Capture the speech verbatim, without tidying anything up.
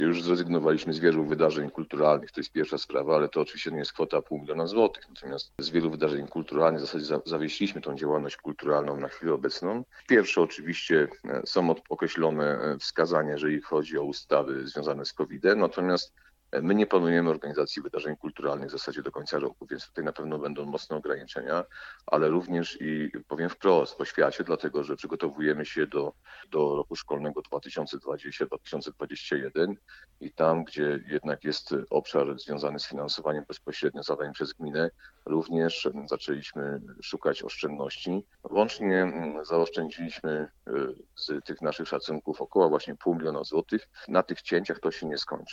Już zrezygnowaliśmy z wielu wydarzeń kulturalnych, to jest pierwsza sprawa, ale to oczywiście nie jest kwota pół miliona złotych. Natomiast z wielu wydarzeń kulturalnych w zasadzie za- zawiesiliśmy tą działalność kulturalną na chwilę obecną. Pierwsze oczywiście są określone wskazania, jeżeli chodzi o ustawy związane z kowidem, natomiast my nie planujemy organizacji wydarzeń kulturalnych w zasadzie do końca roku, więc tutaj na pewno będą mocne ograniczenia, ale również i powiem wprost po świecie, dlatego że przygotowujemy się do, do roku szkolnego dwa tysiące dwudziestego dwa tysiące dwudziestego pierwszego i tam, gdzie jednak jest obszar związany z finansowaniem bezpośrednio zadań przez gminę, również zaczęliśmy szukać oszczędności. Łącznie zaoszczędziliśmy z tych naszych szacunków około właśnie pół miliona złotych. Na tych cięciach to się nie skończy.